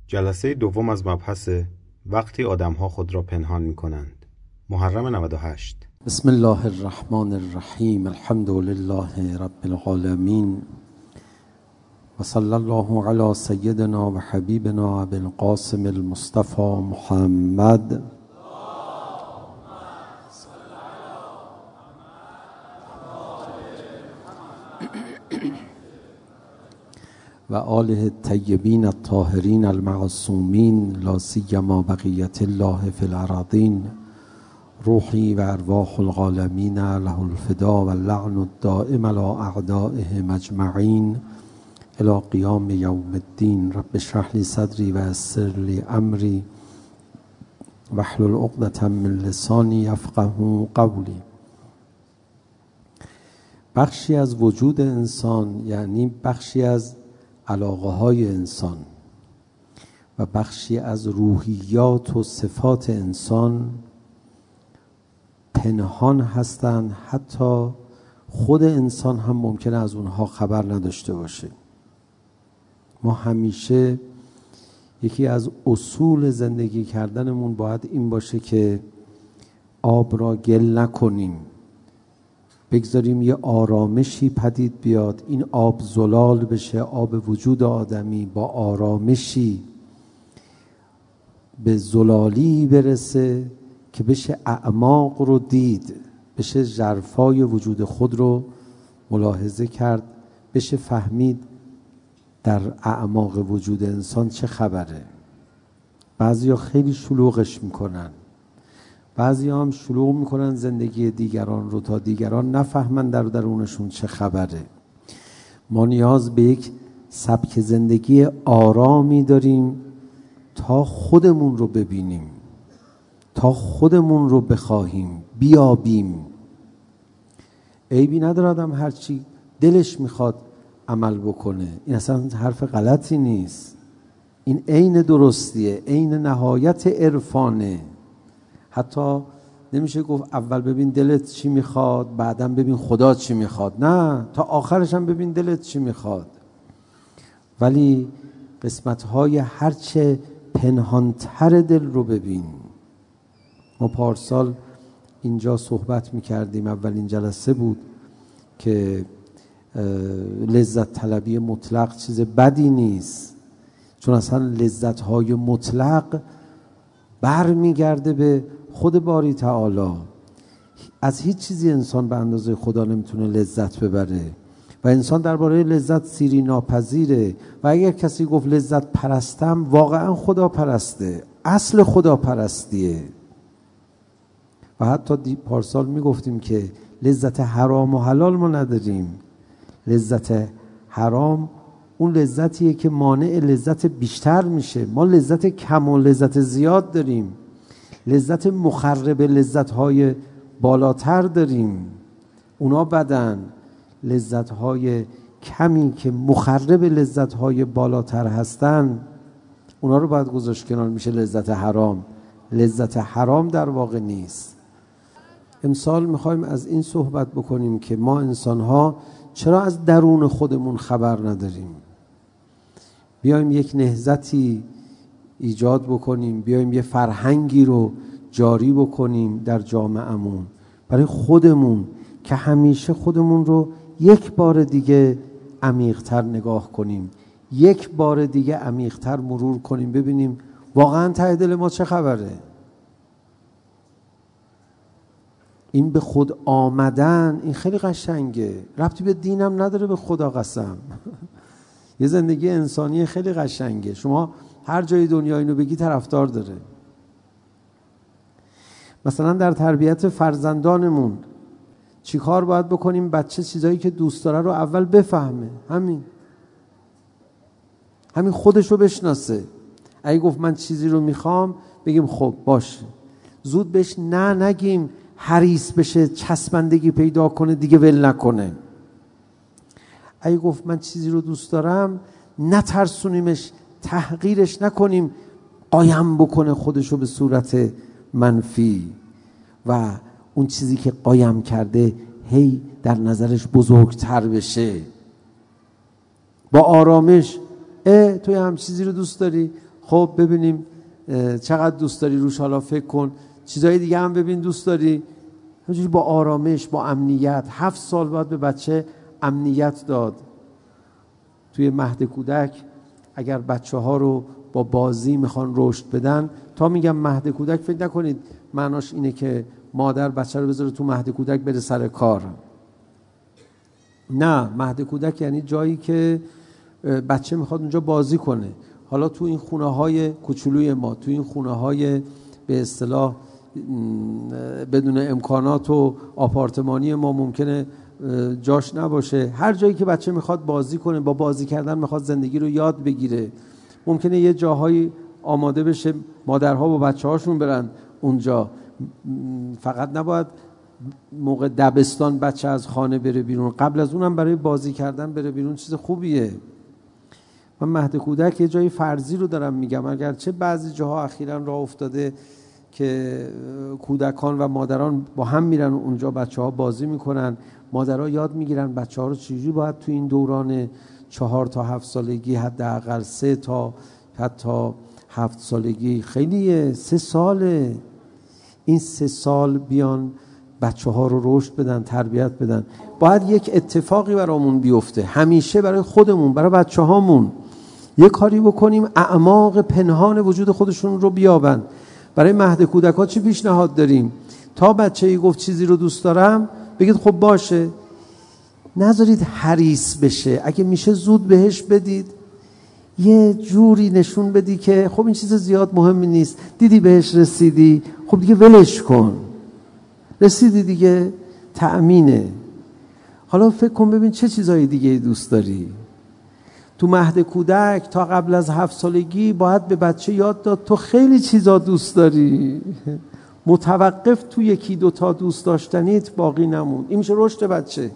جلسه دوم از مبحث وقتی آدم‌ها خود را پنهان می‌کنند. محرم 98. بسم الله الرحمن الرحیم. الحمد لله رب العالمین و صلی الله علی سیدنا و حبیبنا ابی القاسم المصطفى محمد و آله الطیبین الطاهرین المعصومین لا سیما بقیة الله فی الارضین. روحی و ارواح العالمین له الفدا و اللعن الدائم علی اعدائهم اجمعین الی قیام یوم الدین. رب اشرح لی صدری و یسر لی امری واحلل عقدة من لسانی یفقهوا قولی. بخشی از وجود انسان یعنی بخشی از علاقه های انسان و بخشی از روحیات و صفات انسان پنهان هستند، حتی خود انسان هم ممکنه از اونها خبر نداشته باشه. ما همیشه یکی از اصول زندگی کردنمون باید این باشه که آب را گل نکنیم، بگذاریم یه آرامشی پدید بیاد، این آب زلال بشه، آب وجود آدمی با آرامشی به زلالی برسه که بشه اعماق رو دید، بشه ژرفای وجود خود رو ملاحظه کرد، بشه فهمید در اعماق وجود انسان چه خبره. بعضیا خیلی شلوغش میکنن، بعضی هم شلوغ میکنن زندگی دیگران رو تا دیگران نفهمن در درونشون چه خبره. ما نیاز به یک سبک زندگی آرامی داریم تا خودمون رو ببینیم، تا خودمون رو بخواهیم بیابیم. عیبی نداره آدم هرچی دلش میخواد عمل بکنه، این اصلا حرف غلطی نیست، این عین درستیه، عین نهایت عرفانه. حتی نمیشه گفت اول ببین دلت چی میخواد بعدم ببین خدا چی میخواد، نه، تا آخرش هم ببین دلت چی میخواد. ولی قسمت‌های هرچه پنهانتر دل رو ببین. ما پارسال اینجا صحبت میکردیم، اولین جلسه بود، که لذت طلبی مطلق چیز بدی نیست، چون اصلا لذت‌های مطلق بر میگرده به خود باری تعالی. از هیچ چیزی انسان به اندازه خدا نمیتونه لذت ببره و انسان درباره لذت سیری ناپذیره. و اگر کسی گفت لذت پرستم، واقعا خدا پرسته، اصل خدا پرستیه. و حتی پارسال میگفتیم که لذت حرام و حلال ما نداریم. لذت حرام اون لذتیه که مانع لذت بیشتر میشه. ما لذت کم و لذت زیاد داریم، لذت مخرب لذت‌های بالاتر داریم، اونا بدن. لذت‌های کمی که مخرب لذت‌های بالاتر هستن، اونا رو باید گذاشت کنار، میشه لذت حرام. لذت حرام در واقع نیست. امسال میخوایم از این صحبت بکنیم که ما انسان‌ها چرا از درون خودمون خبر نداریم. بیایم یک نهضتی ایجاد بکنیم، بیایم یه فرهنگی رو جاری بکنیم در جامعهمون برای خودمون، که همیشه خودمون رو یک بار دیگه عمیق‌تر نگاه کنیم، یک بار دیگه عمیق‌تر مرور کنیم، ببینیم واقعا ته دل ما چه خبره. این به خود آمدن این خیلی قشنگه، ربطی به دینم نداره، به خدا قسم. یه زندگی انسانی خیلی قشنگه، شما هر جای دنیا اینو بگی طرفدار داره. مثلا در تربیت فرزندانمون چی کار باید بکنیم؟ بچه چیزایی که دوست داره رو اول بفهمه، همین خودش رو بشناسه. اگه گفت من چیزی رو میخوام، بگیم خب باشه، زود بهش نه نگیم، حریص بشه، چسبندگی پیدا کنه، دیگه ول نکنه. اگه گفت من چیزی رو دوست دارم، نترسونیمش، تحقیرش نکنیم، قایم بکنه خودشو به صورت منفی و اون چیزی که قایم کرده هی در نظرش بزرگتر بشه. با آرامش، توی هم چیزی رو دوست داری؟ خب ببینیم چقدر دوست داری روش، حالا فکر کن. چیزای دیگه هم ببین دوست داری. همینجوری با آرامش، با امنیت. 7 سال باید به بچه امنیت داد. توی مهد کودک اگر بچه ها رو با بازی میخوان رشد بدن، تا میگم مهد کودک فکر نکنید معناش اینه که مادر بچه رو بذاره تو مهد کودک بره سر کار. نه، مهد کودک یعنی جایی که بچه میخواد اونجا بازی کنه. حالا تو این خونه های کوچولوی ما، تو این خونه های به اصطلاح بدون امکانات و آپارتمانی ما ممکنه جاش نباشه. هر جایی که بچه میخواد بازی کنه، با بازی کردن میخواد زندگی رو یاد بگیره. ممکنه یه جاهایی آماده بشه مادرها با بچه هاشون برن اونجا. فقط نباید موقع دبستان بچه از خانه بره بیرون، قبل از اونم برای بازی کردن بره بیرون، چیز خوبیه. من مهد کودک یه جای فرضی رو دارم میگم، اگرچه بعضی جاها اخیراً راه افتاده که کودکان و مادران با هم میرن اونجا، بچه ها بازی میکنن، مادرها یاد میگیرن بچه ها رو چجوری باید تو این دوران 4 تا 7 سالگی، حداقل 3 تا حتی 7 سالگی، خیلیه 3 ساله، این 3 سال بیان بچه ها رو رشد بدن، تربیت بدن. باید یک اتفاقی برامون بیفته، همیشه برای خودمون، برای بچه هامون یک کاری بکنیم اعماق پنهان وجود خودشون رو بیابن. برای مهد کودک‌ها چی پیشنهاد داریم؟ تا بچه‌ای گفت چیزی رو دوست دارم، بگید خب باشه، نذارید حریص بشه، اگه میشه زود بهش بدید، یه جوری نشون بدی که خب این چیز زیاد مهمی نیست، دیدی بهش رسیدی، خب دیگه ولش کن، رسیدی دیگه، تأمینه. حالا فکر کن ببین چه چیزایی دیگه دوست داری. تو مهد کودک تا قبل از 7 سالگی باید به بچه یاد داد تو خیلی چیزا دوست داری. متوقف تو 1-2 تا دوست داشتنیت باقی نمون. این میشه رشد بچه.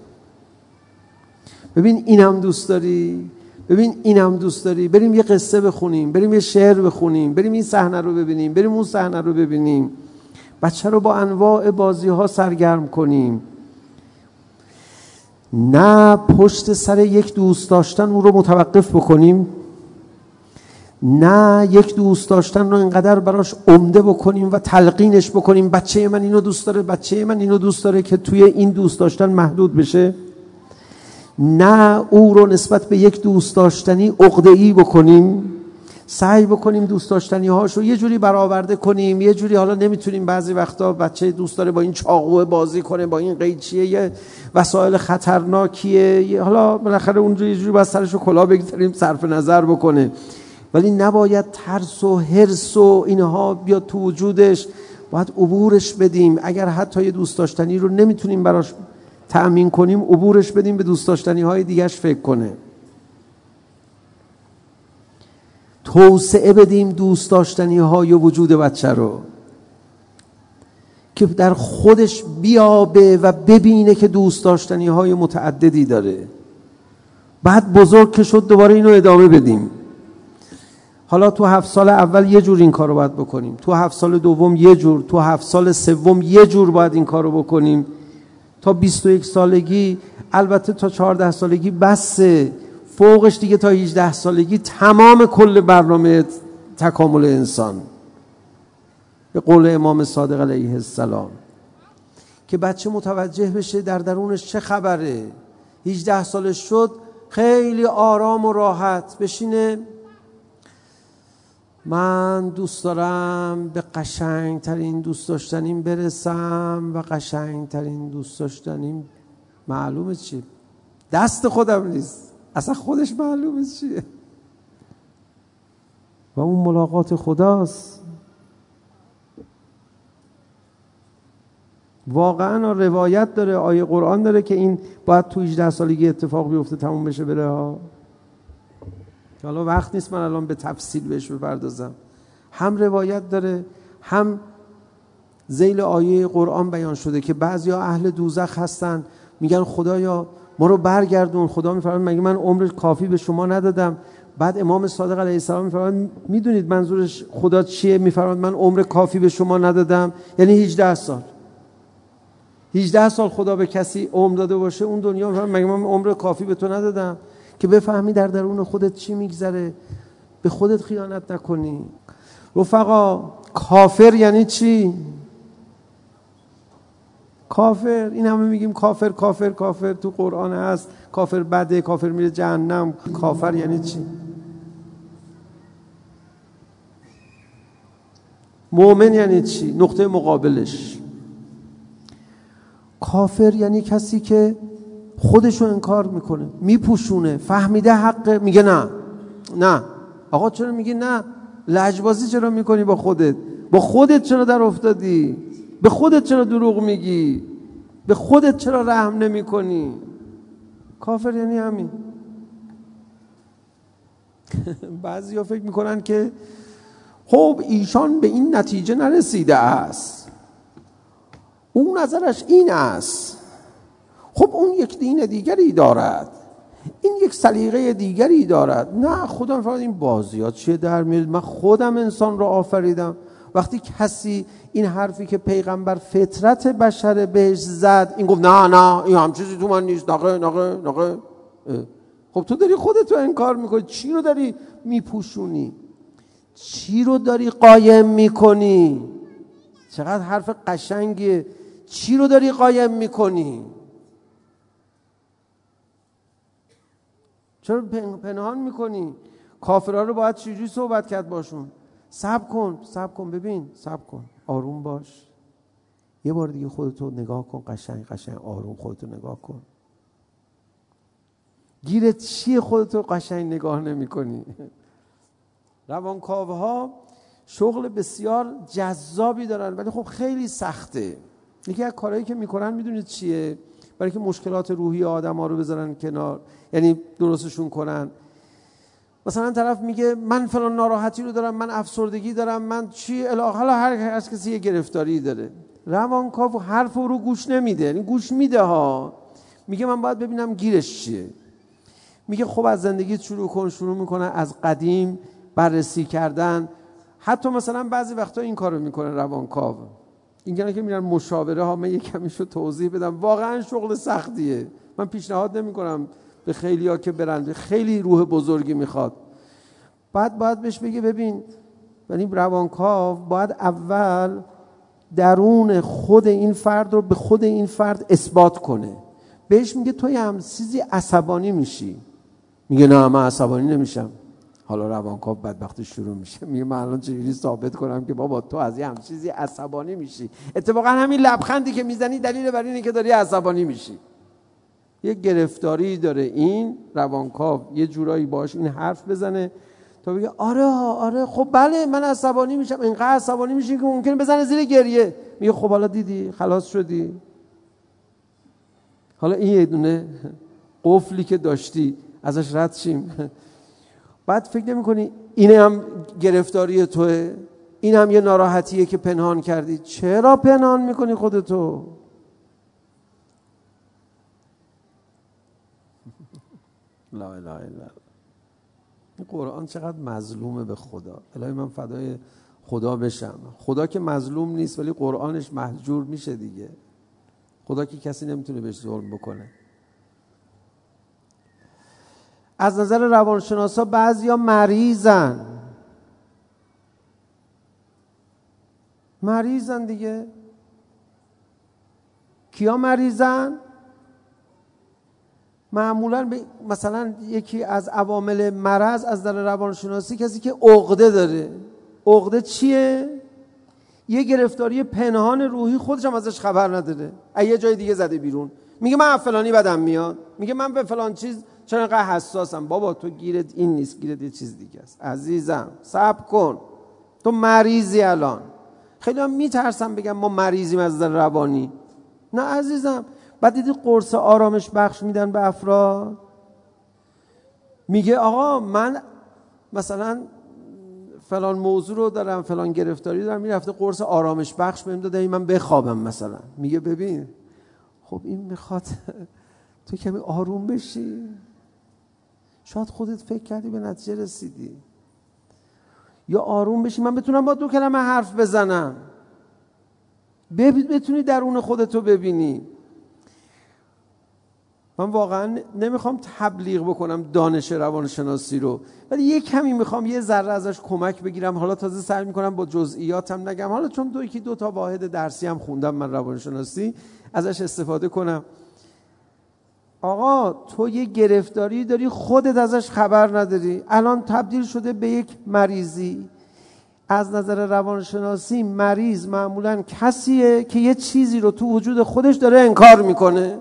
ببین اینم دوست داری، ببین اینم دوست داری، بریم یه قصه بخونیم، بریم یه شعر بخونیم، بریم این صحنه رو ببینیم، بریم اون صحنه رو ببینیم. بچه رو با انواع بازی ها سرگرم کنیم. نه پشت سر یک دوست داشتن اون رو متوقف بکنیم، نه یک دوست داشتن رو اینقدر براش عمده بکنیم و تلقینش بکنیم بچه من اینو دوست داره، بچه من اینو دوست داره، که توی این دوست داشتن محدود بشه. نه او رو نسبت به یک دوست داشتنی عقده‌ای بکنیم، سعی بکنیم دوست داشتنی هاشو یه جوری برآورده کنیم، یه جوری. حالا نمیتونیم، بعضی وقتا بچه دوست داره با این چاقو بازی کنه، با این قیچیه، یه وسایل خطرناکیه، حالا بالاخره اونجوری یه جوری باید سرشو کلاه بگذاریم، صرف نظر بکنه. ولی نباید ترس و حرص و اینها بیاد تو وجودش، باید عبورش بدیم. اگر حتی یه دوست داشتنی رو نمیتونیم براش تأمین کنیم، عبورش بدیم، به دوست داشتنی های دیگه‌اش فکر کنه. توسعه بدیم دوست داشتنی های وجود بچه رو، که در خودش بیابه و ببینه که دوست داشتنی های متعددی داره. بعد بزرگ که شد دوباره اینو ادامه بدیم. حالا تو 7 سال اول یه جور این کار رو باید بکنیم، تو 7 سال دوم یه جور، تو 7 سال سوم یه جور باید این کار رو بکنیم، تا 21 سالگی. البته تا 14 سالگی بسه، فوقش دیگه تا 18 سالگی تمام کل برنامه تکامل انسان، به قول امام صادق علیه السلام، که بچه متوجه بشه در درونش چه خبره. 18 سالش شد خیلی آرام و راحت بشینه، من دوست دارم به قشنگترین دوست داشتنیم برسم، و قشنگترین دوست داشتنیم معلومه چیه، دست خودم نیست، اصلا خودش معلومه چیه، و اون ملاقات خداست. واقعا روایت داره، آیه قرآن داره که این باید تو 18 سالگی اتفاق بیفته، تموم بشه بره ها. حالا وقت نیست من الان به تفصیل بهش بپردازم. هم روایت داره، هم ذیل آیه قرآن بیان شده که بعضیا اهل دوزخ هستن، میگن خدایا ما رو برگردون. خدا میفرماید مگه من عمر کافی به شما ندادم؟ بعد امام صادق علیه السلام میفرماید میدونید منظورش خدا چیه؟ میفرماید من عمر کافی به شما ندادم، یعنی 18 سال. 18 سال خدا به کسی عمر داده باشه، اون دنیا میفرماید مگه من عمر کافی به تو ندادم که بفهمی در درون خودت چی میگذره. به خودت خیانت نکنی. رفقا کافر یعنی چی؟ کافر، این همه میگیم کافر کافر کافر، تو قرآن هست کافر بده، کافر میره جهنم. کافر یعنی چی؟ مؤمن یعنی چی؟ نقطه مقابلش. کافر یعنی کسی که خودشو انکار میکنه، میپوشونه، فهمیده حقه، میگه نه. آقا چرا میگی نه؟ لجبازی چرا میکنی با خودت؟ با خودت چرا در افتادی؟ به خودت چرا دروغ میگی؟ به خودت چرا رحم نمی کنی؟ کافر یعنی همین. بعضی ها فکر میکنن که خب ایشان به این نتیجه نرسیده است، اون نظرش این است، خب اون یک دین دیگری دارد، این یک سلیقه دیگری دارد. نه خدا فراد این بازیات چیه در میاد؟ من خودم انسان رو آفریدم. وقتی کسی این حرفی که پیغمبر فطرت بشر بهش زد، این گفت نه این هم چیزی تو من نیست، نقه. خب تو داری خودتو انکار میکنی، چی رو داری میپوشونی؟ چی رو داری قایم میکنی؟ چقدر حرف قشنگیه. چی رو داری قایم میکنی؟ چرا پنهان میکنی؟ کافرها رو باید چجوری صحبت کرد باشون؟ صبر کن ببین، صبر کن، آروم باش، یه بار دیگه خودتو نگاه کن، قشنگ آروم خودتو نگاه کن. گیرت چیه خودتو قشنگ نگاه نمی کنی؟ روانکاوها شغل بسیار جذابی دارن ولی خب خیلی سخته. یکی از کارهایی که میکنن میدونید چیه؟ برای که مشکلات روحی آدم ها رو بذارن کنار، یعنی درستشون کنن. مثلا طرف میگه من فلان ناراحتی رو دارم، من افسردگی دارم، من چی حالا هر کسی یه گرفتاری داره. روانکاو حرف رو گوش نمیده، یعنی گوش میده ها، میگه من باید ببینم گیرش چیه. میگه خب از زندگی شروع میکنه از قدیم بررسی کردن. حتی مثلا بعضی وقتا این کارو میکنه روانکاو، اینجوری که میرن مشاوره ها. من یک کمیشو توضیح بدم، واقعا شغل سختیه. من پیشنهاد نمیکنم به خیلیا که برن، خیلی روح بزرگی میخواد. باید بهش بگه ببین، یعنی روانکاو باید اول درون خود این فرد رو به خود این فرد اثبات کنه. بهش میگه توی هم چیزی عصبانی میشی، میگه نه من عصبانی نمیشم. حالا روانکاو بدبختی شروع میشه، میگه من الان چجوری ثابت کنم که بابا تو از هم چیزی عصبانی میشی؟ اتفاقا همین لبخندی که میزنی دلیل بر اینه که داری عصبانی میشی. یه گرفتاری داره این روانکاو، یه جورایی باش این حرف بزنه تا بگه آره خب بله من عصبانی میشم، اینقدر عصبانی میشی که ممکنه بزنه زیر گریه. میگه خب حالا دیدی خلاص شدی، حالا این یه دونه قفلی که داشتی ازش رد شیم. بعد فکر نمی کنی این هم گرفتاری توه؟ این هم یه ناراحتیه که پنهان کردی. چرا پنهان میکنی خودتو؟ لا اله الا الله. قرآن چقدر مظلومه به خدا. الهی من فدای خدا بشم. خدا که مظلوم نیست ولی قرآنش مهجور میشه دیگه. خدا که کسی نمیتونه بهش ظلم بکنه. از نظر روانشناسا بعضیا مریضن دیگه. کیا مریضن؟ معمولا مثلا یکی از عوامل مرض از نظر روانشناسی کسی که عقده داره. عقده چیه؟ یه گرفتاری پنهان روحی، خودش هم ازش خبر نداره، یه جای دیگه زده بیرون. میگه من فلانی بدم میاد، میگه من به فلان چیز چرا اینقدر حساسم. بابا تو گیرت این نیست، گیرت یه چیز دیگه است عزیزم. صبر کن، تو مریضی. الان خیلی هم میترسم بگم ما مریضیم از نظر روانی. نه عزیزم. بعد دیدی قرص آرامش بخش میدن به افراد، میگه آقا من مثلا فلان موضوع رو دارم، فلان گرفتاری دارم، میرفته قرص آرامش بخش بهم داده من بخوابم مثلا. میگه ببین خب این میخواد تو کمی آروم بشی، شاید خودت فکر کردی به نتیجه رسیدی، یا آروم بشی من بتونم با 2 کلمه حرف بزنم، بتونی درون خودتو ببینی. من واقعا نمیخوام تبلیغ بکنم دانش روانشناسی رو، ولی یه کمی میخوام یه ذره ازش کمک بگیرم. حالا تازه سعی میکنم با جزئیاتم نگم، حالا چون دو تا واحد درسی هم خوندم من روانشناسی، ازش استفاده کنم. آقا تو یه گرفتاری داری خودت ازش خبر نداری، الان تبدیل شده به یک مریضی. از نظر روانشناسی مریض معمولاً کسیه که یه چیزی رو تو وجود خودش داره انکار میکنه.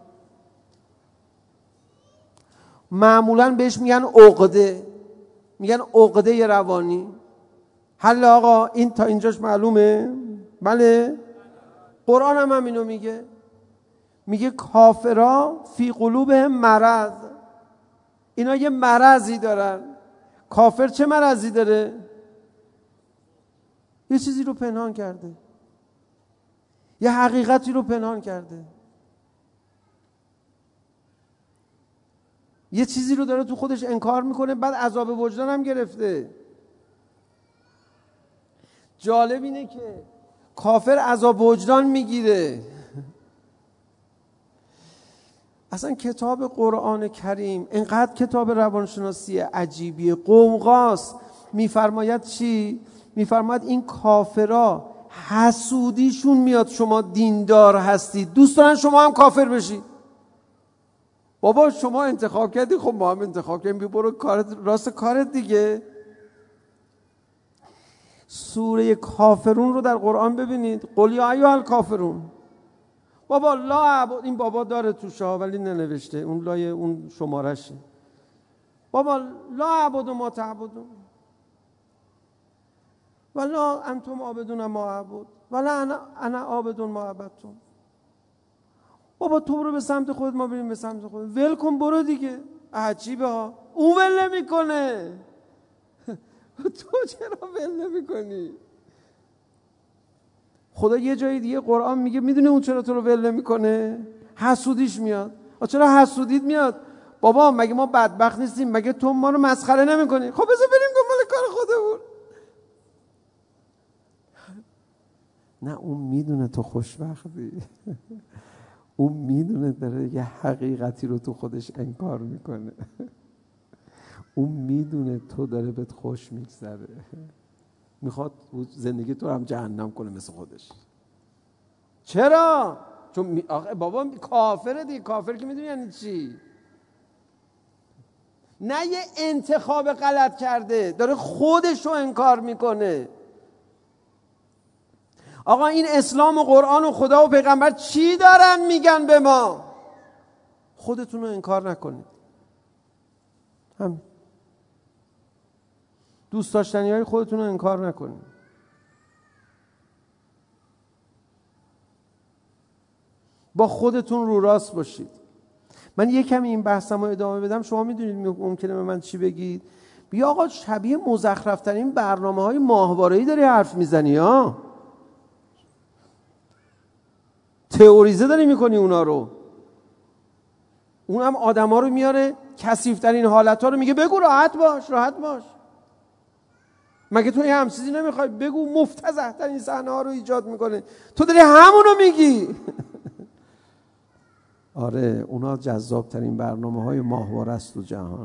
معمولاً بهش میگن عقده، میگن عقده روانی. حل آقا این تا اینجاش معلومه؟ بله. قرآن هم همینو میگه کافرا فی قلوبهم مرض، اینا یه مرضی دارن. کافر چه مرضی داره؟ یه چیزی رو پنهان کرده، یه حقیقتی رو پنهان کرده، یه چیزی رو داره تو خودش انکار میکنه، بعد عذاب وجدان هم گرفته. جالب اینه که کافر عذاب وجدان میگیره. اصلا کتاب قرآن کریم اینقدر کتاب روانشناسی عجیبیه. قومقاس میفرماید چی؟ میفرماید این کافرها حسودیشون میاد شما دیندار هستید، دوست دارن شما هم کافر بشید. بابا شما انتخاب کردی، خب ما هم انتخاب کردیم، برو کارت راست کارت دیگه. سوره کافرون رو در قرآن ببینید، قل یا ایها الکافرون. بابا لا عبد، این بابا داره توش ولی ننوشته، اون لای اون شمارشه. بابا لا عبد ما تعبدون ولا انتم عابدون ما اعبد ولا انا عابد ما عبدتم. بابا تو برو به سمت خودت، ما بریم به سمت خودت. ول کن برو دیگه. عجیبه ها، اون ول نمیکنه. تو چرا ول نمیکنی؟ خدا یه جای دیگه قرآن میگه میدونه اون چرا تو رو ول نمیکنه؟ حسودیش میاد. چرا حسودیت میاد؟ بابا مگه ما بدبخت نیستیم؟ مگه تو ما رو مسخره نمیکنی؟ خب بذار بریم دنبال کار خودمون. نه اون میدونه تو خوشبختی. اون میدونه داره یه حقیقتی رو تو خودش انکار میکنه. اون میدونه تو داره بهت خوش میگذره، میخواد زندگی تو هم جهنم کنه مثل خودش. چرا؟ چون بابا کافره دیگه. کافر که میدونی یعنی چی؟ نه یه انتخاب غلط کرده، داره خودش رو انکار میکنه. آقا این اسلام و قرآن و خدا و پیغمبر چی دارن میگن به ما؟ خودتون رو انکار نکنید. هم دوست داشتنی های خودتون رو انکار نکنید. با خودتون رو راست باشید. من یه کمی این بحثم رو ادامه بدم. شما میدونید ممکنه به من چی بگید؟ بیا آقا شبیه مزخرفترین برنامه های ماهواره‌ای داری حرف میزنی ها، تئوریزه داری میکنی اونا رو. اونم آدم ها رو میاره کثیف‌ترین حالت ها رو میگه بگو راحت باش راحت باش. مگه تو هم چیزی نمیخوای بگو؟ مفتضح ترین صحنه ها رو ایجاد میکنه، تو داری همونو میگی. آره اونا جذاب ترین برنامه های ماهواره است تو جهان،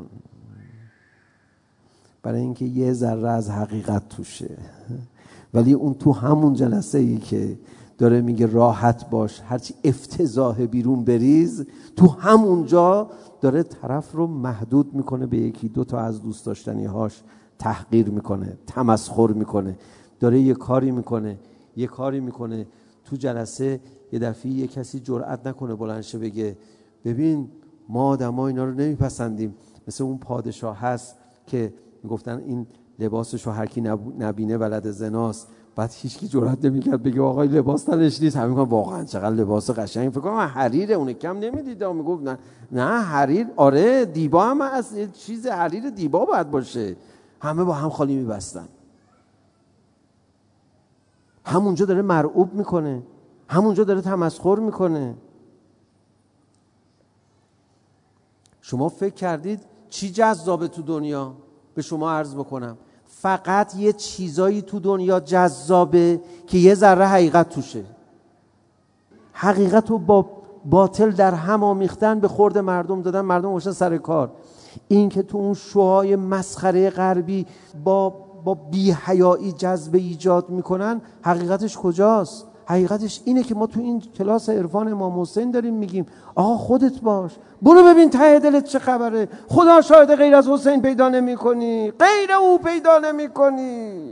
برای اینکه یه ذره از حقیقت توشه. ولی اون تو همون جلسه ای که داره میگه راحت باش، هرچی افتضاح بیرون بریز، تو همونجا داره طرف رو محدود میکنه به یکی دو تا از دوست داشتنی هاش، تحقیر میکنه، تمسخر میکنه، داره یه کاری میکنه. تو جلسه یه دفعه یه کسی جرئت نکنه بلند شه بگه ببین ما آدما اینا رو نمیپسندیم. مثل اون پادشاه هست که میگفتن این لباسشو هر کی نبینه ولد زناست. بعد هیچکی جرئت نمیکرد بگه آقای لباس تنش نیست. همین میگن واقعا چقدر لباس قشنگ، فکر کنم حریره، اون کم نمیدید. میگفت نه حریر، آره دیبا هم از چیز حریر دیبا باید باشه. همه با هم خالی میبستن. همونجا داره مرعوب میکنه، همونجا داره تمسخر میکنه. شما فکر کردید چی جذابه تو دنیا؟ به شما عرض بکنم فقط یه چیزایی تو دنیا جذابه که یه ذره حقیقت توشه. حقیقت رو با باطل در هم آمیختن، به خورد مردم دادن، مردم گشتن سر کار. این که تو اون شوهای مسخره غربی با بی‌حیایی جذبه ایجاد میکنن، حقیقتش کجاست؟ حقیقتش اینه که ما تو این کلاس عرفان امام حسین داریم میگیم آقا خودت باش، برو ببین ته دلت چه خبره. خدا شاهد غیر از حسین پیدا نمی کنی، غیر او پیدا نمی کنی.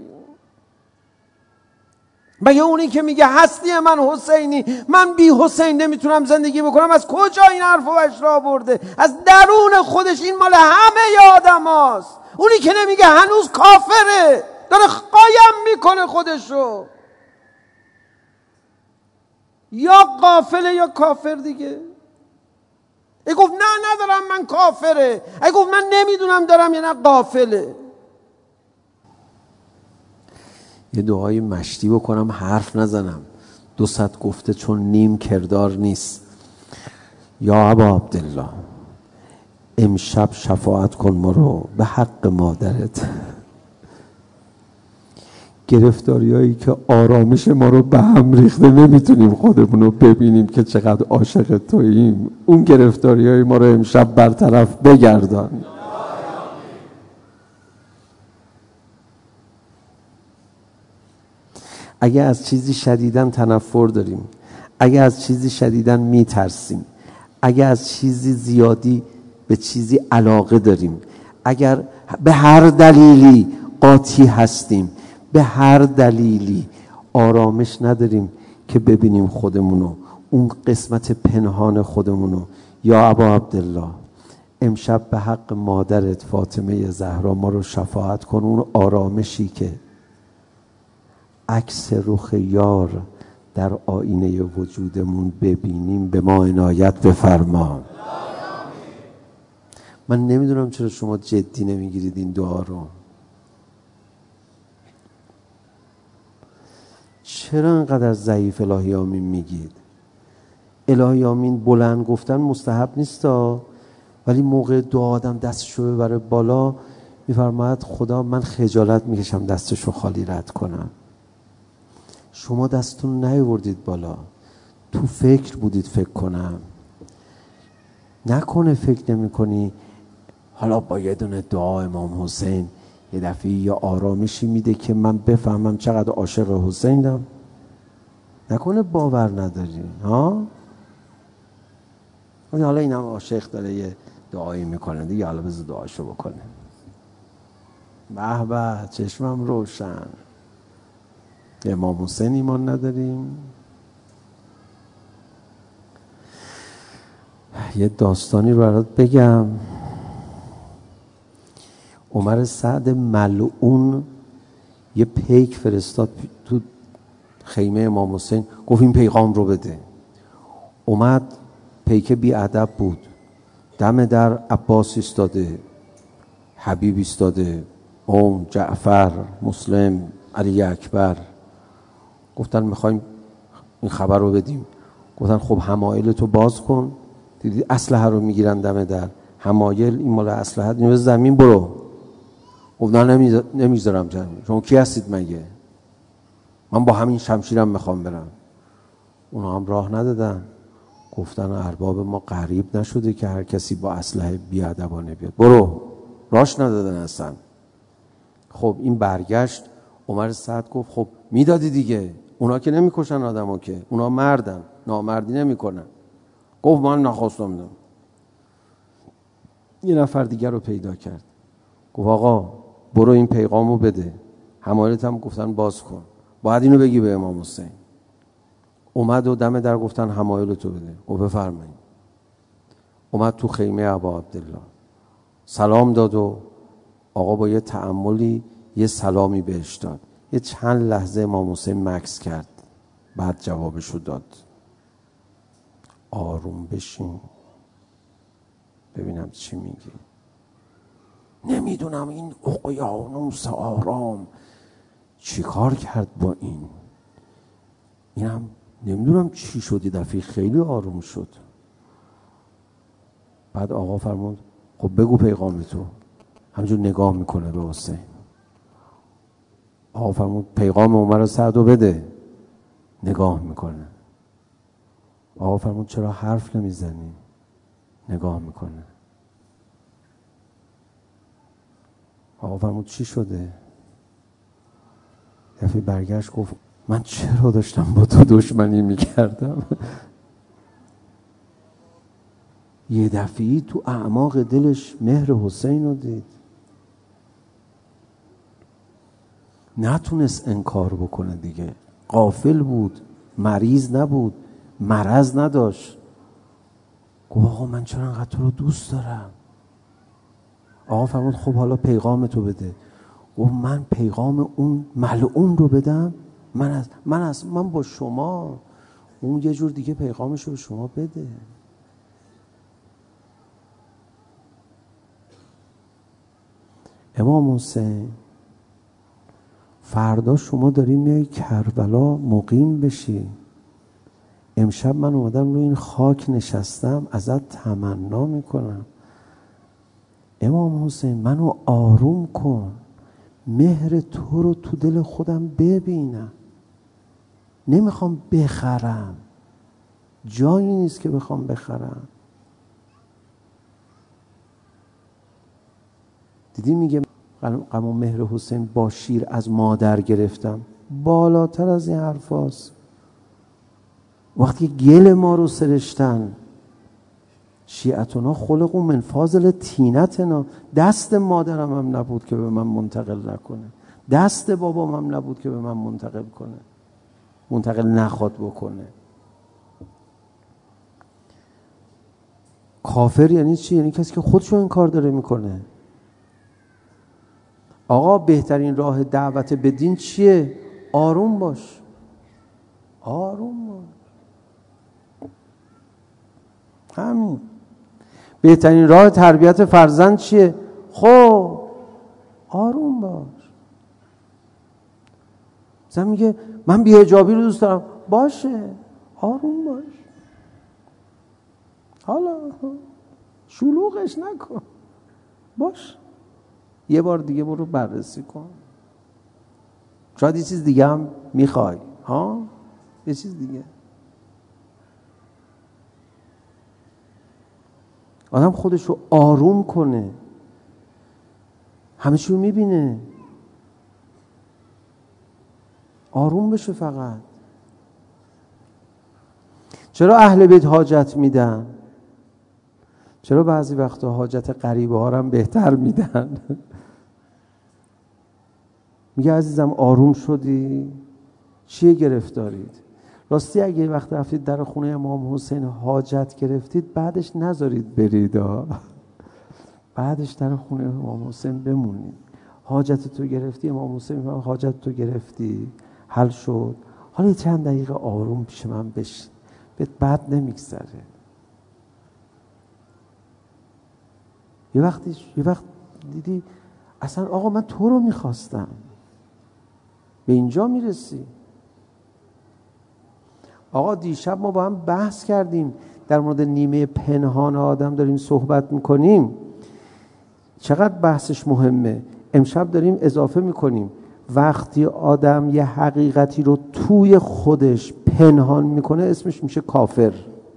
مگه اونی که میگه هستی من حسینی، من بی حسین نمیتونم زندگی بکنم، از کجا این حرفو بشرا برده؟ از درون خودش. این مال همه آدم هاست. اونی که نمیگه هنوز کافره، داره قایم میکنه خودشو. یا غافله یا کافر دیگه. ای گفت نه ندارم من کافره، ای گفت من نمیدونم دارم یا نه غافله. یه دعای مشتی بکنم حرف نزنم، 200 گفته چون نیم کردار نیست. یا ابا عبدالله امشب شفاعت کن ما رو به حق مادرت. گرفتاریایی که آرامش ما رو به هم ریخته، نمیتونیم خودمون رو ببینیم که چقدر عاشق توییم. اون گرفتاریای ما رو امشب برطرف بگردان. اگه از چیزی شدیداً تنفر داریم، اگه از چیزی شدیداً میترسیم، اگه از چیزی زیادی به چیزی علاقه داریم، اگر به هر دلیلی قاطی هستیم، به هر دلیلی آرامش نداریم که ببینیم خودمونو، اون قسمت پنهان خودمونو، یا ابا عبدالله امشب به حق مادرت فاطمه زهرا ما رو شفاعت کن. اون آرامشی که عکس رخ یار در آینه وجودمون ببینیم به ما عنایت بفرما. من نمیدونم چرا شما جدی نمیگیرید این دعا رو. چرا انقدر ضعیف الهی آمین میگید؟ الهی آمین بلند گفتن مستحب نیستا، ولی موقع دعا آدم دستشو ببره بالا میفرماید خدا من خجالت میکشم دستشو خالی رد کنم. شما دستتون نیاوردید بالا، تو فکر بودید. فکر کنم نکنه فکر نمی کنی حالا با یه دونه دعا امام حسین یه دفعه یا آرامشی میده که من بفهمم چقدر عاشق حسینم؟ نکنه باور نداری ها؟ حالا اینم عاشق داره یه دعایی میکنه دیگه، حالا بذار دعاشو بکنه. به به چشمم روشن. امام حسین ایمان نداریم؟ یه داستانی رو برات بگم. عمر سعد ملعون یه پیک فرستاد تو خیمه امام حسین، گفت این پیغام رو بده. اومد، پیک بی ادب بود، دم در عباس ایستاده، حبیب ایستاده، جعفر، مسلم، علی اکبر. گفتن میخوایم این خبر رو بدیم. گفتن خب حمایل تو باز کن. دیدی اسلحه رو میگیرن دم در. حمایل این مال اسلحه، اینو به زمین برو. گفت نه نمیذارم زمین. شما کی هستید مگه؟ من با همین شمشیرم میخوام برم. اونا هم راه ندادن. گفتن ارباب ما غریب نشده که هر کسی با اسلحه بیادبانه بیاد. برو. راش ندادن اصلا. خب این برگشت. عمر سعد گفت خب میدادی دیگه، اونا که نمیکشن آدمو، که اونا مردن، نامردی نمیکنن. گفت من نخواستم دم. یه نفر دیگر رو پیدا کرد، گفت آقا برو این پیغامو بده. حمایلت هم گفتن باز کن، باید اینو بگی به امام حسین. اومد و دم در گفتن حمایلتو بده. گفت بفرمایید. اومد تو خیمه ابا عبدالله سلام داد و آقا با یه تأملی یه سلامی بهش داد. یه چند لحظه امام حسین مکث کرد، بعد جوابشو داد. آروم بشین ببینم چی میگی. نمیدونم این اقیانوس آرام چی کار کرد با اینم نمیدونم چی شد. یه دفعه خیلی آروم شد. بعد آقا فرمود خب بگو پیغام تو. همینجور نگاه میکنه به حسین. آقا فرمود پیغام عمر سعد رو بده. نگاه میکنه. آقا فرمود چرا حرف نمیزنی؟ نگاه میکنه. آقا فرمود چی شده؟ دفعه برگشت گفت من چرا داشتم با تو دشمنی میکردم؟ یه دفعی تو اعماق دلش مهر حسین رو دید، نتونست انکار بکنه دیگه. غافل بود، مریض نبود، مرض نداشت. گفت آقا من چرا انقدر تو رو دوست دارم؟ آقا فرمود خب حالا پیغام تو بده. گفت من پیغام اون ملعون رو بدم؟ من با شما. اون یه جور دیگه پیغامش رو به شما بده. امام حسین فردا شما داری میای کربلا مقیم بشی. امشب من اومدم روی این خاک نشستم، ازت تمنا میکنم امام حسین منو آروم کن، مهر تو رو تو دل خودم ببینم. نمیخوام بخرم، جایی نیست که بخوام بخرم. دیدی میگه غم و مهر حسین با شیر از مادر گرفتم. بالاتر از این حرف هاست. وقتی گل ما رو سرشتن، شیعتنا خلقو من فاضل طینتنا، دست مادرم هم نبود که به من منتقل نکنه، دست بابام هم نبود که به من منتقل نخواد بکنه. کافر یعنی چی؟ یعنی کسی که خودشو این کار داره میکنه. آقا بهترین راه دعوت به دین چیه؟ آروم باش، آروم باش. همین. بهترین راه تربیت فرزند چیه؟ خب آروم باش. مثلا میگه من بی‌حجابی رو دوست دارم، باشه آروم باش، حالا شلوغش نکن، باش یه بار دیگه برو بررسی کن، شاید یه چیز دیگه هم میخوای، ها یه چیز دیگه. آدم خودشو آروم کنه، همه چیو میبینه، آروم بشه فقط. چرا اهل بیت حاجت میدن؟ چرا بعضی وقتا حاجت غریبه ها هم بهتر میدن؟ میگه عزیزم آروم شدی؟ چیه گرفتارید؟ راستی اگه وقت رفتید در خونه امام حسین حاجت گرفتید، بعدش نذارید برید، بعدش در خونه امام حسین بمونید. حاجت تو گرفتی، امام حسین حاجت تو گرفتی، حل شد، حالا چند دقیقه آروم پیش من بشین، بهت بد نمیگذره. یه وقت دیدی اصلا آقا من تو رو میخواستم، به اینجا میرسی. آقا دیشب ما با هم بحث کردیم در مورد نیمه پنهان آدم، داریم صحبت میکنیم، چقدر بحثش مهمه. امشب داریم اضافه میکنیم وقتی آدم یه حقیقتی رو توی خودش پنهان میکنه اسمش میشه کافر.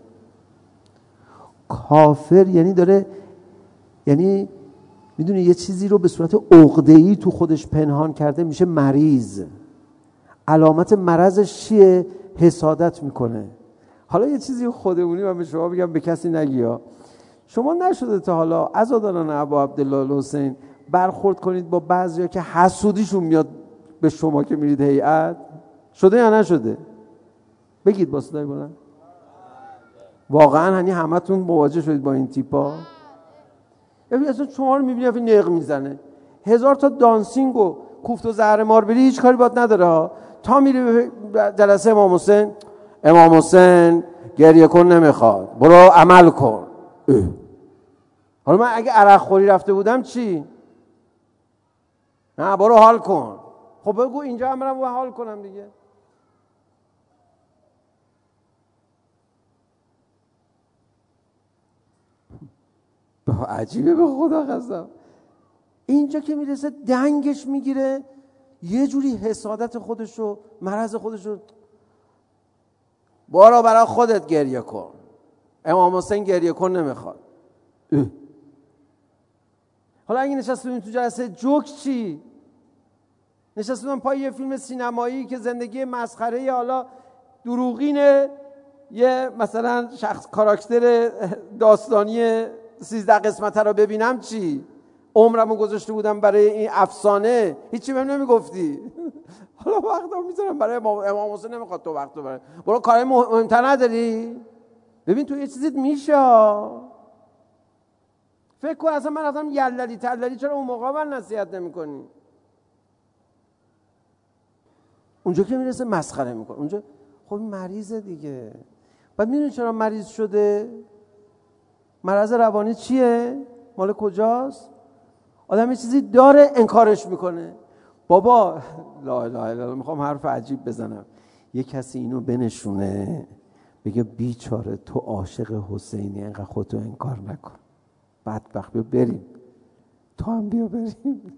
کافر یعنی میدونی یه چیزی رو به صورت عقده‌ای تو خودش پنهان کرده، میشه مریض. علامت مرضش چیه؟ حسادت میکنه. حالا یه چیزی خودمونی من به شما بگم، به کسی نگیا. شما نشده تا حالا عزاداران ابا عبدالله الحسین برخورد کنید با بعضیا که حسودیشون میاد به شما که میرید هیئت؟ شده یا نشده؟ بگید با صدای بلند. واقعا همتون مواجه شدید با این تیپا؟ اصلا شما رو میبینی افی نق میزنه، 1000 تا دانسینگ و کوفت و زهر مار بری هیچ کاری باید نداره ها. تا میری به جلسه امام حسین گریه کن نمیخواد، برو عمل کن. حالا من اگه عرق خوری رفته بودم چی؟ نه برو حال کن. خب بگو اینجا هم برم و حال کنم دیگه. عجیبه به خدا قسم. اینجا که میرسه دنگش میگیره، یه جوری حسادت خودشو، مرض خودشو برو برای خودت گریه کن. امام حسین گریه کن نمیخواد. حالا اگه نشسته بودیم تو جلسه جوک چی؟ نشسته بودیم پای یه فیلم سینمایی که زندگی مسخره حالا دروغینه، یه مثلا شخص کاراکتر داستانی 13 قسمته رو ببینم چی؟ عمرمو گذاشته بودم برای این افسانه، هیچی بهم نمیگفتی. حالا وقتم میذارم برای امام حسین، نمیخواد تو وقت ببره. برو کارهای مهمتر نداری؟ ببین تو یه چیزیت میشه. فکر کن اصلا من رفتم یللی تللی، چرا اون موقع من نصیحت نمیکنی؟ اونجا که میرسه مسخره میکنه. اونجا خب مریضه دیگه. بعد میدونی چرا مریض شده؟ مرض روانی چیه؟ مال کجاست؟ آدم یه چیزی داره انکارش میکنه. بابا لا اله الا الله، میخوام حرف عجیب بزنم. یه کسی اینو بنشونه بگه بیچاره تو عاشق حسینی، انقدر خودتو انکار نکن، بدبخت، بیا بریم، تو هم بیا بریم،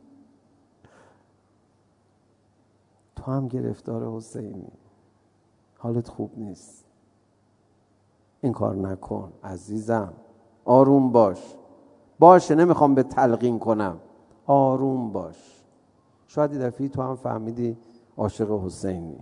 تو هم گرفتار حسینی، حالت خوب نیست، این کار نکن عزیزم، آروم باش. باشه نمیخوام به تلقین کنم، آروم باش. شاید یه دفعه تو هم فهمیدی عاشق حسینی.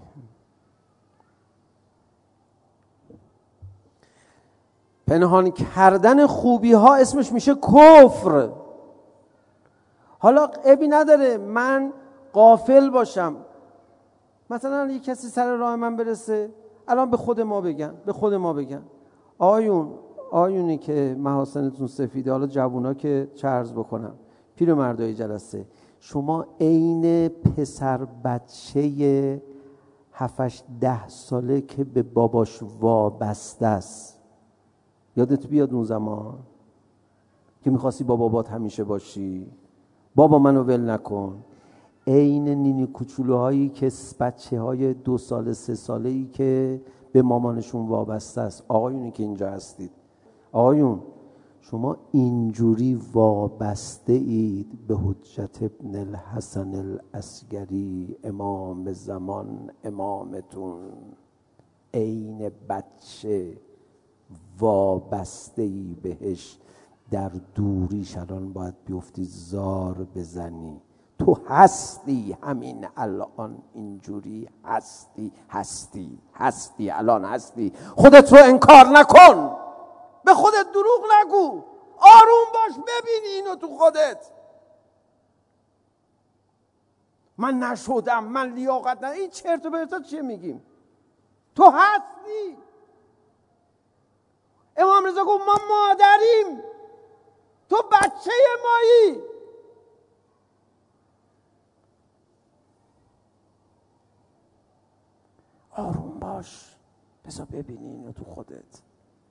پنهان کردن خوبی ها اسمش میشه کفر. حالا عیبی نداره من غافل باشم، مثلا یک کسی سر راه من برسه، الان به خود ما بگن آیونی که محاسنتون سفیده، حالا جوونا که چه عرض بکنم، پیرمردای جلسه، شما عین پسر بچه 7-10 ساله که به باباش وابسته است. یادت بیاد اون زمان که میخواستی با بابات همیشه باشی، بابا منو ول نکن. عین نینی کوچولوهایی که بچه های 2 ساله 3 ساله‌ای که به مامانشون وابسته است. آقایونی که اینجا هستید، آقایون شما اینجوری وابسته اید به حجت ابن الحسن العسکری، امام زمان، امامتون. عین بچه وابسته ای بهش، در دوریش الان باید بیفتی زار بزنی. تو هستی همین الان اینجوری، هستی الان هستی. خودت رو انکار نکن، به خودت دروغ نگو، آروم باش، ببینی اینو تو خودت. من نشدم، من لیاقت ندارم، این چرت و پرتا چیه میگیم؟ تو هستی. امام رضا گفت ما مادریم، تو بچه مایی. آروم باش، بذار ببینی اینو تو خودت.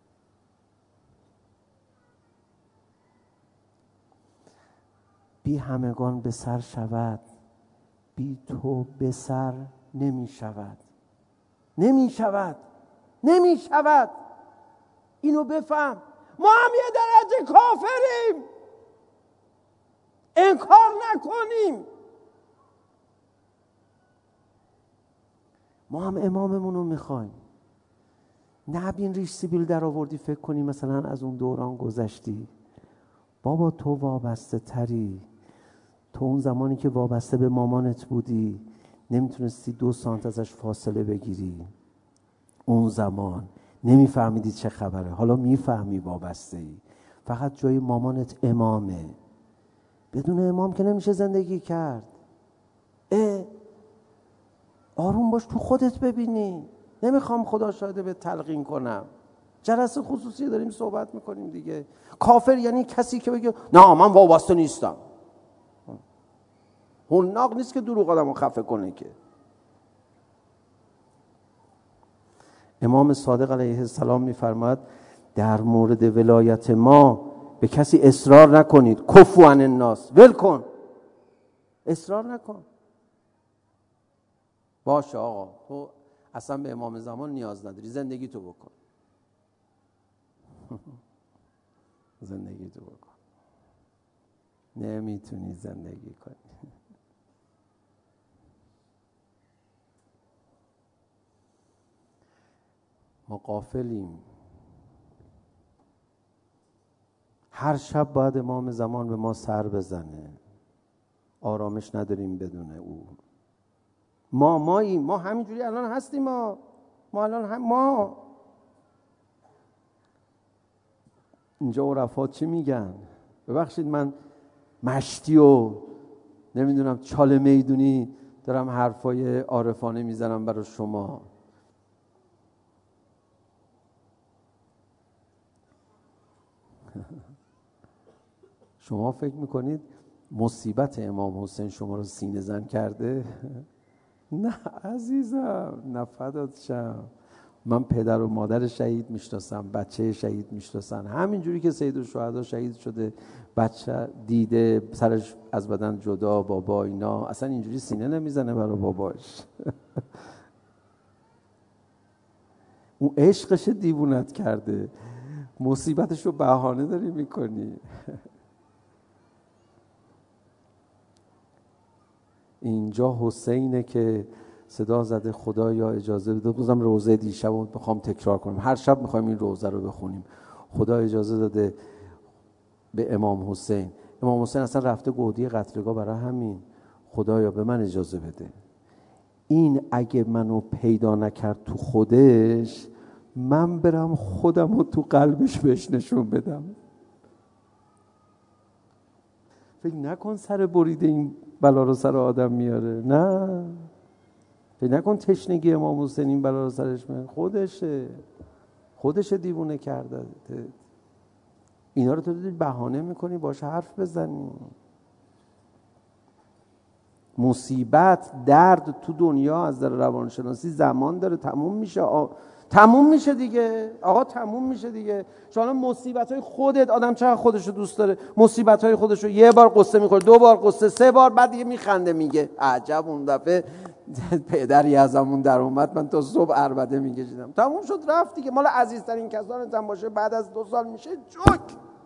بی همگان به سر شود، بی تو به سر نمی شود. اینو بفهم. ما هم یه درجه کافریم، انکار نکنیم. ما هم اماممون رو میخوایم. نبین ریش سیبیل در آوردی فکر کنی مثلا از اون دوران گذشتی. بابا تو وابسته تری. تو اون زمانی که وابسته به مامانت بودی نمیتونستی 2 سانت ازش فاصله بگیری. اون زمان نمیفهمیدی چه خبره، حالا میفهمی وابسته ای. فقط جای مامانت امامه. بدون امام که نمیشه زندگی کرد. آروم باش، تو خودت ببینی. نمیخوام خدا شاهده به تلقین کنم، جلسه خصوصی داریم صحبت میکنیم دیگه. کافر یعنی کسی که بگه نه من وابسته نیستم. حناق نیست که دروغ آدمو خفه کنه که. امام صادق علیه السلام میفرماد در مورد ولایت ما به کسی اصرار نکنید. کفو عن الناس، ول کن، اصرار نکن. باشه آقا تو اصلا به امام زمان نیاز نداری، زندگی تو بکن. زندگی تو بکن. نمیتونی زندگی کنی. ما غافلیم. هر شب باید امام زمان به ما سر بزنه. آرامش نداریم بدون او. ما همینجوری الان هستیم. ما الان ما اینجا عرفا چی میگن؟ ببخشید من مشتی و نمیدونم چاله میدونی دارم حرفای عارفانه میزنم برای شما. شما فکر میکنید مصیبت امام حسین شما رو سینه زن کرده؟ نه عزیزم، نه فدات شم. من پدر و مادر شهید میشناسم، بچه شهید میشناسم. همینجوری که سیدالشهدا شهید شده، بچه دیده سرش از بدن جدا، بابا اینا اصلا اینجوری سینه نمیزنه برای باباش. اون عشقش دیوونت کرده، مصیبتش رو بهانه داری میکنی. اینجا حسینه که صدا زده خدایا اجازه بده. بازم روزه دیشب رو بخوام تکرار کنم، هر شب میخوایم این روزه رو بخونیم. خدا اجازه داده به امام حسین. امام حسین اصلا رفته گودی قتلگاه برای همین. خدایا به من اجازه بده، این اگه منو پیدا نکرد تو خودش، من برم خودم رو تو قلبش بهش نشون بدم. فکر نکن سر بریده این بلا رو سر آدم میاره. نه، فکر نکن تشنگی امام حسین این بلا رو سرش میاره. خودشه دیوونه کرده. اینا رو تو بهانه میکنی باشه حرف بزنی. مصیبت، درد تو دنیا از در روانشناسی زمان داره، تموم میشه دیگه. آقا تموم میشه دیگه. شما مصیبت‌های خودت، آدم چقدر خودشو دوست داره، مصیبت‌های خودشو یه بار قصه میخوره، 2 بار قصه، 3 بار، بعد دیگه میخنده میگه عجب اون دفعه پدری ازمون در اومد، من تا صبح عربده میکشیدم. تموم شد رفت دیگه. مال عزیزترین کسانت هم باشه بعد از 2 سال میشه جوک.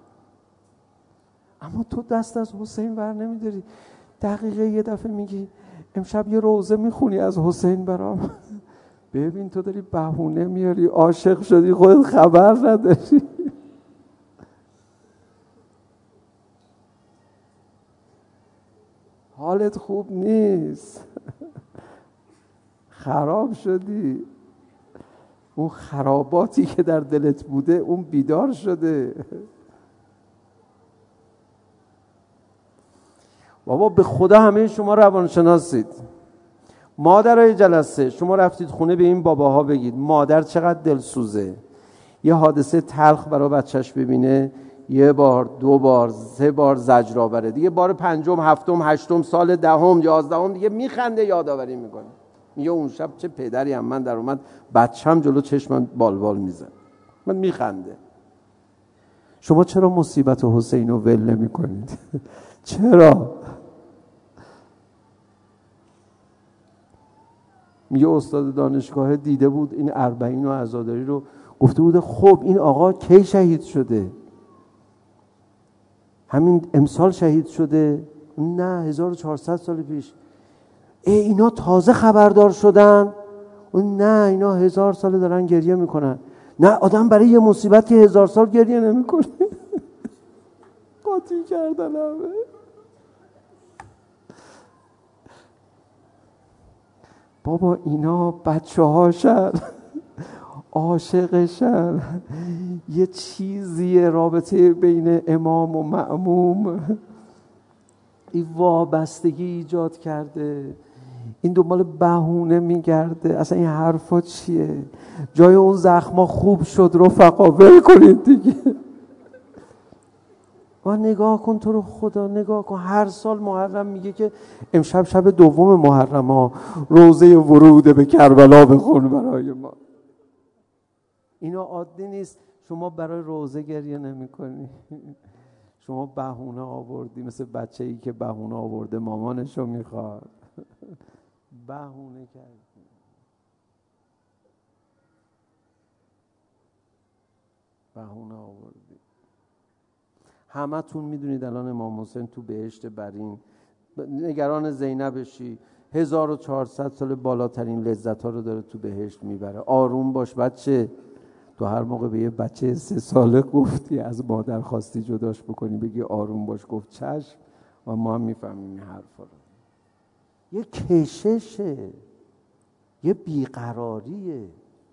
اما تو دست از حسین بر نمیداری. دقیقه یه دفعه میگی امشب یه روزه میخونی از حسین برام. ببین تو داری بهونه میاری، عاشق شدی خودت خبر نداری. حالت خوب نیست، خراب شدی. اون خراباتی که در دلت بوده اون بیدار شده. بابا به خدا همه شما روانشناسید. مادرای جلسه شما رفتید خونه به این باباها بگید مادر چقدر دلسوزه. یه حادثه تلخ برای بچهش ببینه، 1 بار 2 بار 3 بار زجر آوره، دیگه بار 5م 7م 8م سال 10م 11م دیگه میخنده، یادآوری میکنه. میگه اون شب چه پدری هم من در اومد بچه‌م جلو چشمم بالبال میزن، من میخنده. شما چرا مصیبت حسین رو ول نمی‌کنید؟ چرا؟ میگه استاد دانشگاه دیده بود این 40 و عزاداری رو، گفته بوده خب این آقا کی شهید شده؟ همین امسال شهید شده؟ نه 1400 سال پیش. اینا تازه خبردار شدن؟ نه اینا 1000 سال دارن گریه میکنن. نه آدم برای یه مصیبت که 1000 سال گریه نمیکنه. قاطی کردن همه. بابا اینا بچه هاشن، عاشقشن، یه چیزیه رابطه بین امام و مأموم، این وابستگی ایجاد کرده. این دنبال بهونه میگرده. اصلا این حرفا چیه؟ جای اون زخما خوب شد رفقا، ول کنید دیگه. و نگاه کن تو رو خدا، نگاه کن. هر سال محرم میگه که امشب شب 2 محرم ها روزه ورود به کربلا بخون برای ما. اینا عادی نیست. شما برای روزه گریه نمی کنی. شما بهونه آوردی، مثل بچه‌ای که بهونه آورده مامانشو میخواد. بهونه کردی. بهونه آوردی. همه تون میدونید الان امام حسین تو بهشت برین. نگران زینبشی، 1400 سال بالاترین لذت ها رو داره تو بهشت میبره. آروم باش بچه، تو هر موقع به یه بچه 3 ساله گفتی از مادر خواستی جداش بکنی بگی آروم باش، گفت چشم، و ما هم میفهمیم این حرفا رو. یه کششه، یه بیقراریه،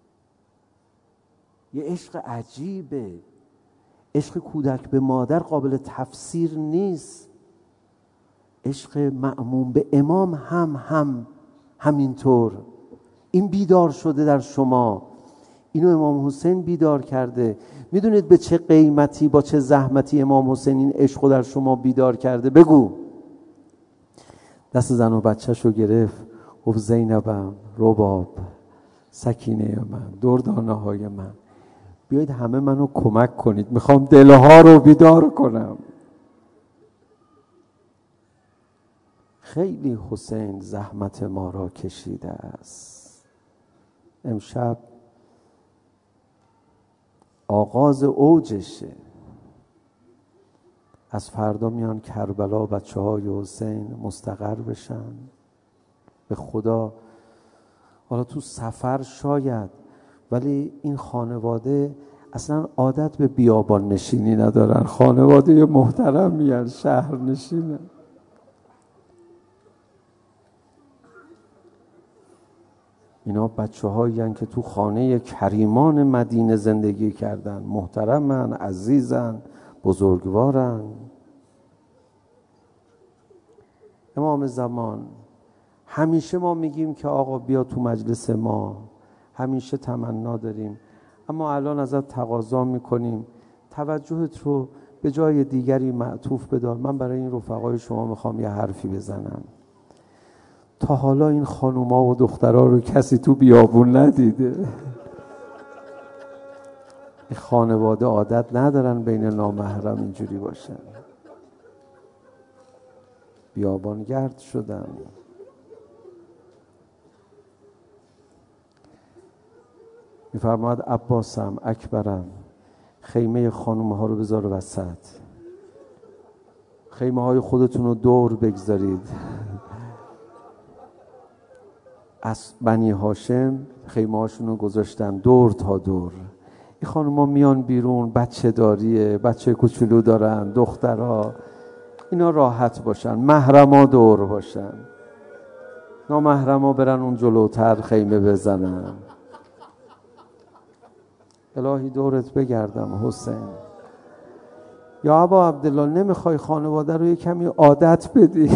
یه عشق عجیبه. عشق کودک به مادر قابل تفسیر نیست. عشق مأمون به امام همینطور. این بیدار شده در شما، اینو امام حسین بیدار کرده. میدونید به چه قیمتی، با چه زحمتی امام حسین این عشقو در شما بیدار کرده؟ بگو. دست زن و بچه‌شو گرفت، گفت زینبم، رباب، سکینه من، دردانه های من، بیایید همه منو کمک کنید، میخوام دلها رو بیدار کنم. خیلی حسین زحمت ما را کشیده است. امشب آغاز اوجشه. از فردا میان کربلا بچه های حسین مستقر بشن. به خدا حالا تو سفر شاید، ولی این خانواده اصلا عادت به بیابان نشینی ندارن. خانواده محترم میان شهر نشینن. اینا بچه هایی که تو خانه کریمان مدینه زندگی کردن، محترمن، عزیزن، بزرگوارن. امام زمان همیشه ما میگیم که آقا بیا تو مجلس ما، همیشه تمنا داریم، اما الان ازت تقاضا میکنیم توجهت رو به جای دیگری معطوف بدار. من برای این رفقای شما میخوام یه حرفی بزنم. تا حالا این خانوما و دخترها رو کسی تو بیابون ندیده؟ این خانواده عادت ندارن بین نامحرم اینجوری باشن. بیابانگرد شدن. میفرماد عباسم، اکبرم، خیمه خانومه ها رو بذار وسط، خیمه های خودتون رو دور بگذارید. از بنی هاشم خیمه هاشون رو گذاشتن دور تا دور. این خانوما میان بیرون، بچه داریه، بچه کوچولو دارن، دخترها، اینا راحت باشن، محرما دور باشن، نامحرما برن اون جلوتر خیمه بزنن. الهی دورت بگردم حسین. یا ابا عبدالله، نمیخوای خانواده رو یه کمی عادت بدی؟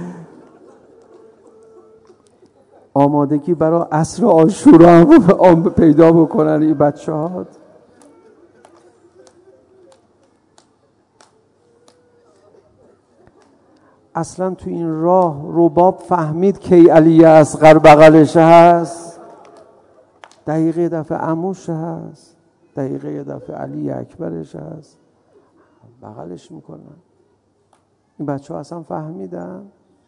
آمادگی برای عصر عاشورا هم پیدا بکنن این بچه ها. اصلا تو این راه رباب فهمید کی علی اصغر بغلش هست، دقیقه دفعه عموش هست، دقیقه دفعه علی اکبرش هست، بغلش میکنن. این بچه ها اصلا فهمیدن.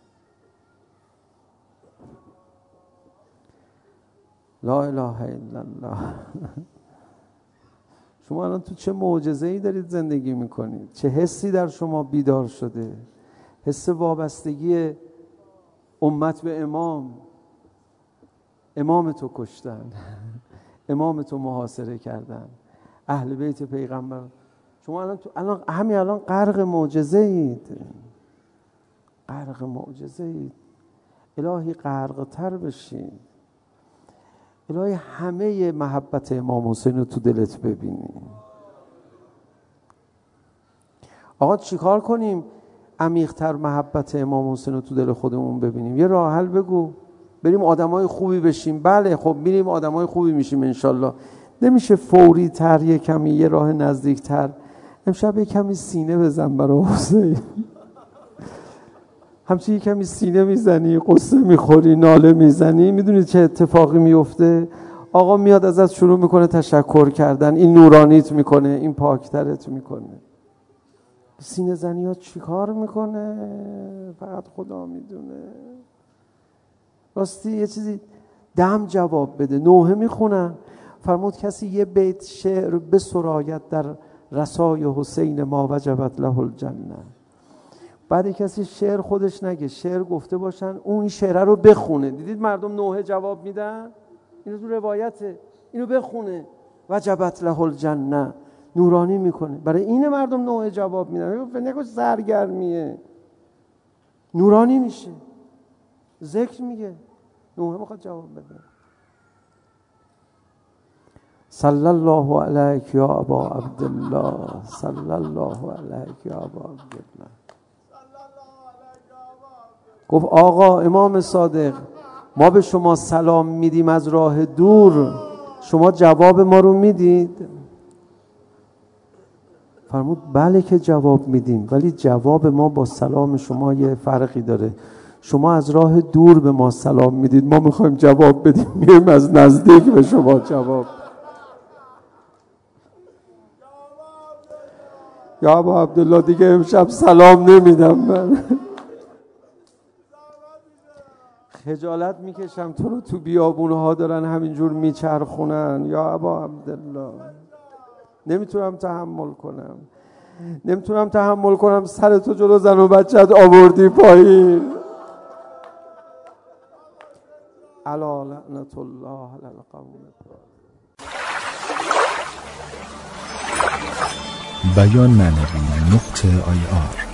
لا اله الا الله. شما الان تو چه معجزه‌ای دارید زندگی میکنید؟ چه حسی در شما بیدار شده؟ حس وابستگی امت به امام. امام تو کشتن، امام تو محاصره کردن، اهل بیت پیغمبر. شما الان غرق معجزه‌اید، غرق معجزه‌اید. الهی غرق تر بشین. الهی همه محبت امام حسین رو تو دلت ببینی. آقا چیکار کنیم عمیق‌تر محبت امام حسین رو تو دل خودمون ببینیم؟ یه راه حل بگو. بریم آدمای خوبی بشیم. بله خب میریم آدمای خوبی میشیم انشالله. نمیشه فوری تر، یه کمی یه راه نزدیک تر؟ امشب یه کمی سینه بزن برای حسین. همچنین یه کمی سینه میزنی، قصه میخوری، ناله میزنی، میدونی چه اتفاقی میفته؟ آقا میاد ازت شروع میکنه تشکر کردن، این نورانیت میکنه، این پاکترت میکنه. سینه زنی ها چی کار میکنه؟ فقط خدا میدونه. راستی یه چیزی دم جواب بده. نوحه میخونن، فرمود کسی یه بیت شعر بسراید در رسای حسین ما وجبت له الجنه. بعد کسی شعر خودش نگه، شعر گفته باشن، اون این شعر رو بخونه. دیدید مردم نوحه جواب میدن؟ اینو تو روایته، اینو بخونه. وجبت له الجنه، نورانی میکنه. برای این مردم نوح جواب میدن، نگو سرگرمیه، نورانی میشه، ذکر میگه، نوح میخواد جواب بده. صلی الله علیک یا ابا عبدالله، صلی الله علیک یا ابا عبدالله. گفت آقا امام صادق، ما به شما سلام میدیم از راه دور، شما جواب ما رو میدید؟ فرمود بله که جواب میدیم، ولی جواب ما با سلام شما یه فرقی داره. شما از راه دور به ما سلام میدید، ما میخوایم جواب بدیم میایم از نزدیک به شما جواب. یا ابا عبدالله دیگه امشب سلام نمیدم من. خجالت میکشم تو رو تو بیابونها دارن همینجور میچرخونن. یا ابا عبدالله نمیتونم تحمل کنم سر تو جلو زن و بچت آوردی پایین. الا لعنت الله علی القوم الظالمین. بیان معنوی .ir